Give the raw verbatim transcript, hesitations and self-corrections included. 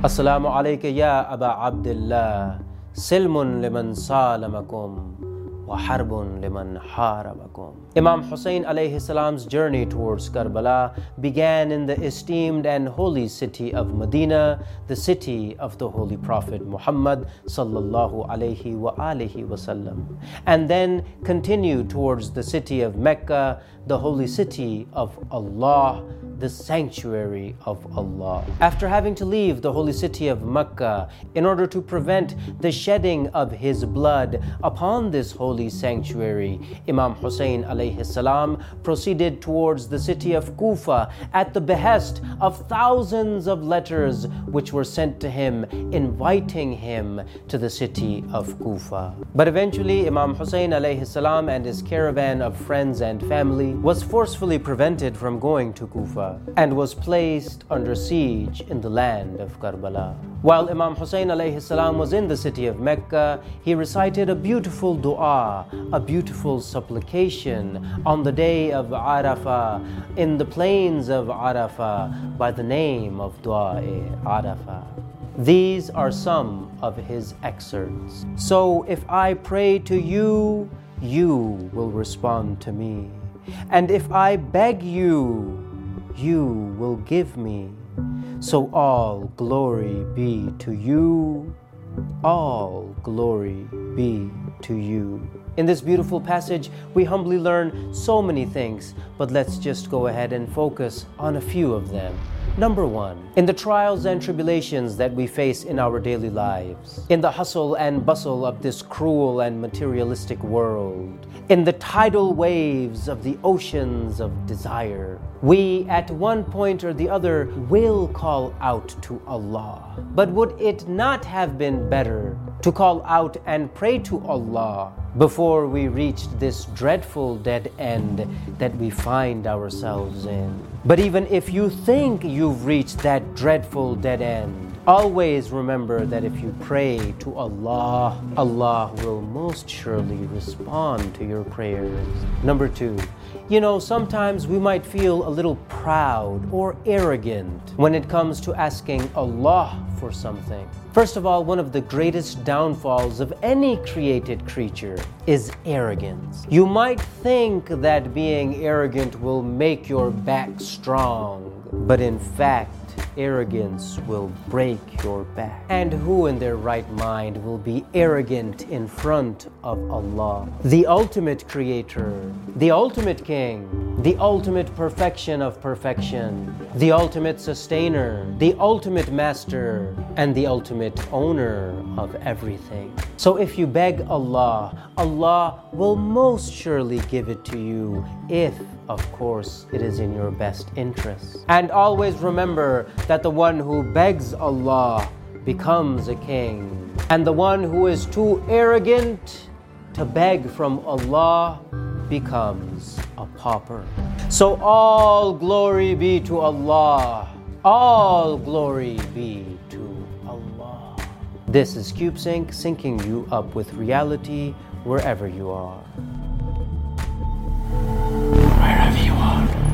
Assalamu alayka ya Aba Abdullah, silmun liman salamakum wa harbun liman harabakum. Imam Hussein alayhi salam's journey towards Karbala began in the esteemed and holy city of Medina, the city of the Holy Prophet Muhammad sallallahu alayhi wa alihi wasallam, and then continued towards the city of Mecca, the holy city of Allah, the sanctuary of Allah. After having to leave the holy city of Mecca in order to prevent the shedding of his blood upon this holy sanctuary, Imam Hussein alayhi salam proceeded towards the city of Kufa at the behest of thousands of letters which were sent to him inviting him to the city of Kufa. But eventually Imam Hussein alayhi salam and his caravan of friends and family was forcefully prevented from going to Kufa and was placed under siege in the land of Karbala. While Imam Hussein alayhi salam was in the city of Mecca, he recited a beautiful dua, a beautiful supplication on the day of Arafah, in the plains of Arafah, by the name of Dua-e Arafah. These are some of his excerpts. So if I pray to you, you will respond to me. And if I beg you, you will give me. So all glory be to you, all glory be to you. In this beautiful passage, we humbly learn so many things, but let's just go ahead and focus on a few of them. Number one, in the trials and tribulations that we face in our daily lives, in the hustle and bustle of this cruel and materialistic world, in the tidal waves of the oceans of desire, we at one point or the other will call out to Allah. But would it not have been better to call out and pray to Allah before we reached this dreadful dead end that we find ourselves in? But even if you think you've reached that dreadful dead end, always remember that if you pray to Allah, Allah will most surely respond to your prayers. Number two, you know, sometimes we might feel a little proud or arrogant when it comes to asking Allah for something. First of all, one of the greatest downfalls of any created creature is arrogance. You might think that being arrogant will make your back strong, but in fact, arrogance will break your back. And who in their right mind will be arrogant in front of Allah, the ultimate creator, the ultimate king, the ultimate perfection of perfection, the ultimate sustainer, the ultimate master, and the ultimate owner of everything. So if you beg Allah, Allah will most surely give it to you if, of course, it is in your best interest. And always remember that the one who begs Allah becomes a king, and the one who is too arrogant to beg from Allah becomes a pauper. So all glory be to Allah. All glory be to Allah. This is CubeSync, syncing you up with reality wherever you are. Wherever you are.